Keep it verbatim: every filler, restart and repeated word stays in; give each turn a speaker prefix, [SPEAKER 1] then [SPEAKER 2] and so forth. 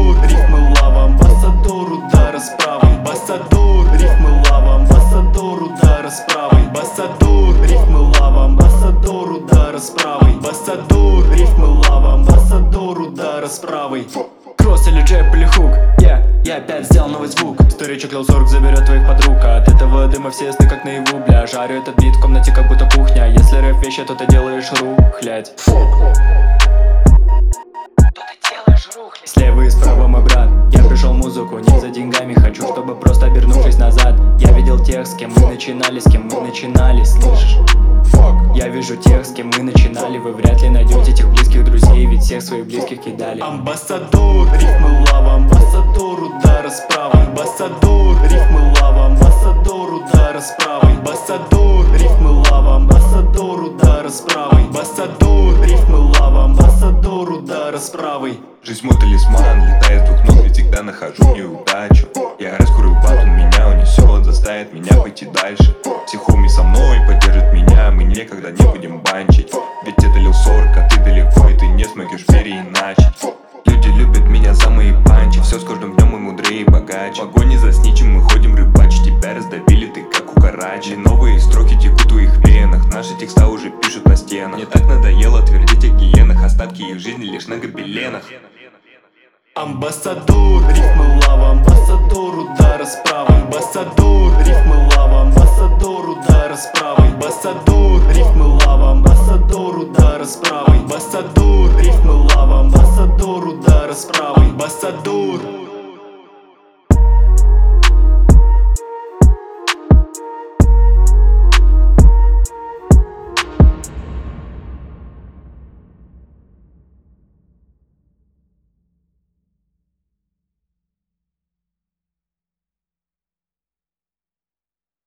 [SPEAKER 1] Амбассадор, рифмы лава, амбассадор удара справа. Амбассадор, рифмы лава, амбассадор удара справа. Амбассадор, рифмы лава, амбассадор удара справа. Амбассадор, рифмы лава, амбассадор удара справа. Кросс или джеб или хук, я, yeah, я опять сделал новый звук. Старичок лил сорок заберет твоих подруг, а от этого дыма все ясны как наяву, бля. Жарю этот бит в комнате как будто кухня. Если рэп вещи, то ты делаешь рухлядь. Слева и справа мой брат, я пришел музыку не за деньгами. Хочу, чтобы просто обернувшись назад я видел тех, с кем мы начинали, с кем мы начинали, слышишь? Я вижу тех, с кем мы начинали. Вы вряд ли найдете этих близких друзей, ведь всех своих близких кидали. Амбассадор, рифмы лава, амбассадор удара справа. Амбассадор, рифмы лава, амбассадор удара справа. Амбассадор, рифмы лава, амбассадор удара справа. Амбассадор, рифмы лава, амбассадор удара справа.
[SPEAKER 2] Жизнь мой талисман, летает с двух ног, ведь всегда нахожу неудачу. Я раскурю бат, он меня унесет, заставит меня пойти дальше. Все хоми со мной поддержат меня, мы никогда не будем банчить. Ведь это лил сорок, а ты далеко, и ты не смогешь переиначить. Люди любят меня за мои панчи, все с каждым днем мы мудрее и богаче. В погоне за сничем мы ходим рыбачить, тебя раздавили, ты как кукарачи. Новые строки текут в твоих венах, наши текста уже пишут на стенах. Мне так надоело твердить о гиенах, остатки их жизни лишь на гобеленах.
[SPEAKER 1] Амбассадор, рифмы лава, амбассадор удара справа. Амбассадор, рифмы лава, амбассадор удара справа. Амбассадор, рифмы лава, амбассадор удара справа. Амбассадор, рифмы лава, амбассадор удара справа. Амбассадор.